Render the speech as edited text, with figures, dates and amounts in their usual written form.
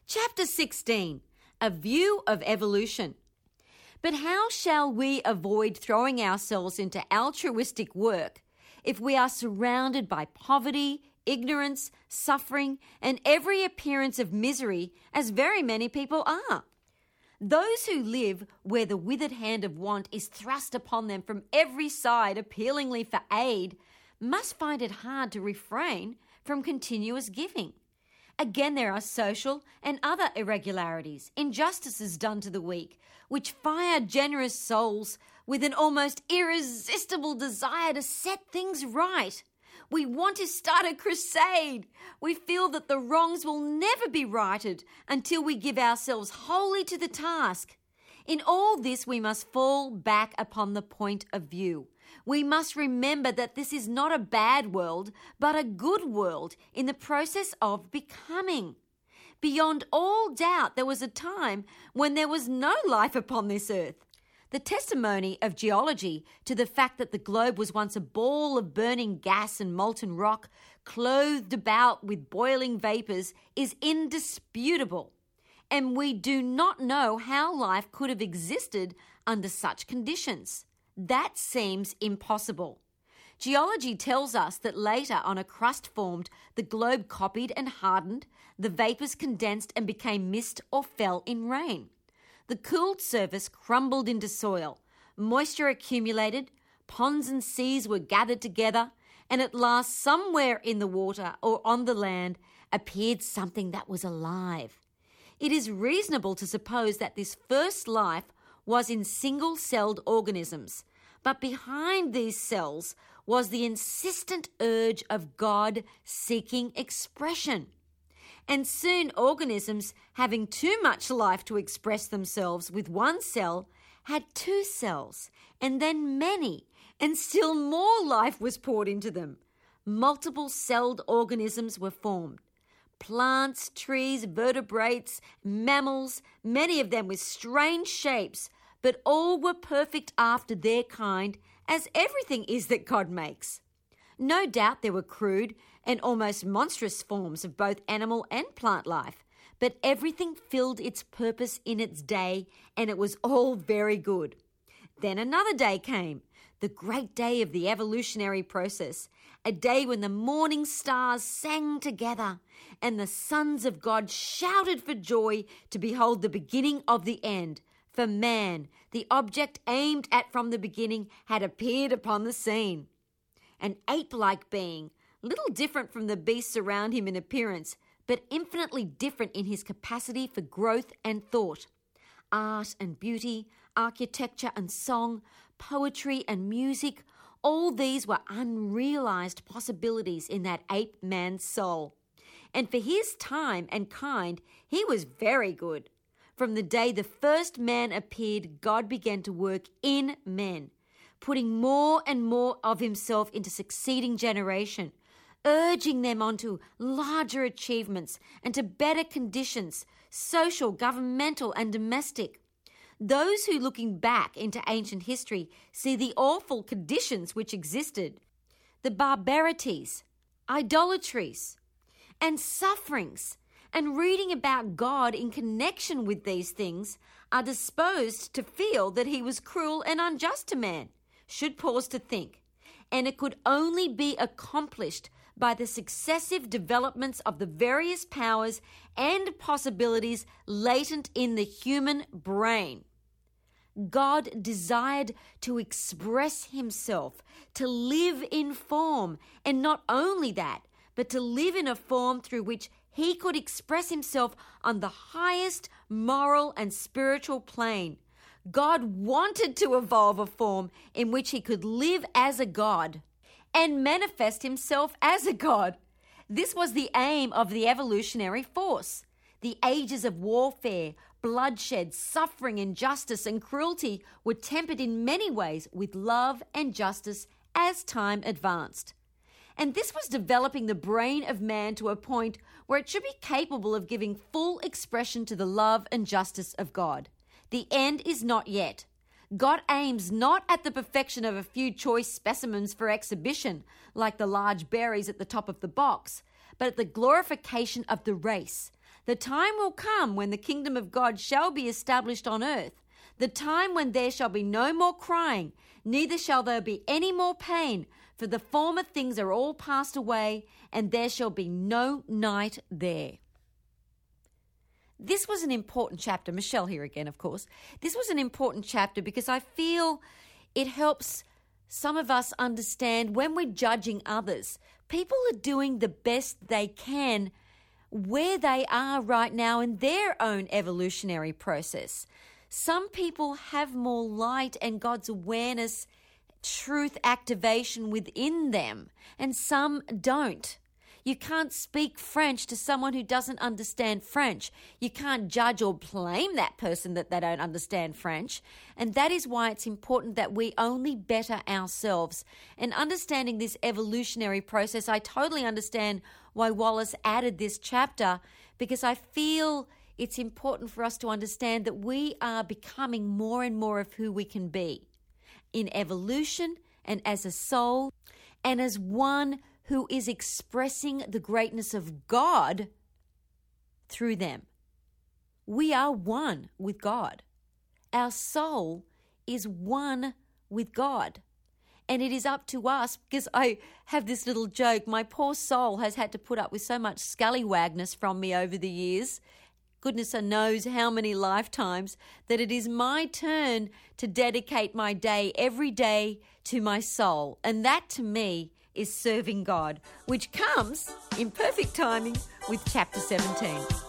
Chapter 16, A View of Evolution. But how shall we avoid throwing ourselves into altruistic work if we are surrounded by poverty, ignorance, suffering, and every appearance of misery, as very many people are? Those who live where the withered hand of want is thrust upon them from every side appealingly for aid must find it hard to refrain from continuous giving. Again, there are social and other irregularities, injustices done to the weak, which fire generous souls with an almost irresistible desire to set things right. We want to start a crusade. We feel that the wrongs will never be righted until we give ourselves wholly to the task. In all this, we must fall back upon the point of view. We must remember that this is not a bad world, but a good world in the process of becoming. Beyond all doubt, there was a time when there was no life upon this earth. The testimony of geology to the fact that the globe was once a ball of burning gas and molten rock, clothed about with boiling vapours, is indisputable. And we do not know how life could have existed under such conditions. That seems impossible. Geology tells us that later, on a crust formed, the globe copied and hardened, the vapours condensed and became mist or fell in rain. The cooled surface crumbled into soil, moisture accumulated, ponds and seas were gathered together, and at last somewhere in the water or on the land appeared something that was alive. It is reasonable to suppose that this first life was in single-celled organisms, but behind these cells was the insistent urge of God seeking expression. And soon organisms, having too much life to express themselves with one cell, had two cells, and then many, and still more life was poured into them. Multiple-celled organisms were formed. Plants, trees, vertebrates, mammals, many of them with strange shapes, but all were perfect after their kind, as everything is that God makes. No doubt there were crude and almost monstrous forms of both animal and plant life, but everything filled its purpose in its day, and it was all very good. Then another day came, the great day of the evolutionary process, a day when the morning stars sang together and the sons of God shouted for joy to behold the beginning of the end. For man, the object aimed at from the beginning, had appeared upon the scene. An ape-like being, little different from the beasts around him in appearance, but infinitely different in his capacity for growth and thought. Art and beauty, architecture and song, poetry and music, all these were unrealized possibilities in that ape-man's soul. And for his time and kind, he was very good. From the day the first man appeared, God began to work in men, putting more and more of himself into succeeding generation, urging them on to larger achievements and to better conditions, social, governmental, and domestic. Those who, looking back into ancient history, see the awful conditions which existed, the barbarities, idolatries, and sufferings, and reading about God in connection with these things, are disposed to feel that he was cruel and unjust to man, should pause to think, and it could only be accomplished by the successive developments of the various powers and possibilities latent in the human brain. God desired to express himself, to live in form, and not only that, but to live in a form through which he could express himself on the highest moral and spiritual plane. God wanted to evolve a form in which he could live as a God and manifest himself as a God. This was the aim of the evolutionary force. The ages of warfare, bloodshed, suffering, injustice, and cruelty were tempered in many ways with love and justice as time advanced. And this was developing the brain of man to a point where it should be capable of giving full expression to the love and justice of God. The end is not yet. God aims not at the perfection of a few choice specimens for exhibition, like the large berries at the top of the box, but at the glorification of the race, The time will come when the kingdom of God shall be established on earth, the time when there shall be no more crying, neither shall there be any more pain, for the former things are all passed away, and there shall be no night there. This was an important chapter. Michelle here again, of course. This was an important chapter because I feel it helps some of us understand when we're judging others. People are doing the best they can where they are right now in their own evolutionary process. Some people have more light and God's awareness, truth activation within them, and some don't. You can't speak French to someone who doesn't understand French. You can't judge or blame that person that they don't understand French. And that is why it's important that we only better ourselves. And understanding this evolutionary process, I totally understand why Wallace added this chapter, because I feel it's important for us to understand that we are becoming more and more of who we can be in evolution and as a soul and as one who is expressing the greatness of God through them. We are one with God. Our soul is one with God. And it is up to us, because I have this little joke, my poor soul has had to put up with so much scallywagness from me over the years, goodness knows how many lifetimes, that it is my turn to dedicate my day every day to my soul. And that to me is serving God, which comes in perfect timing with chapter 17.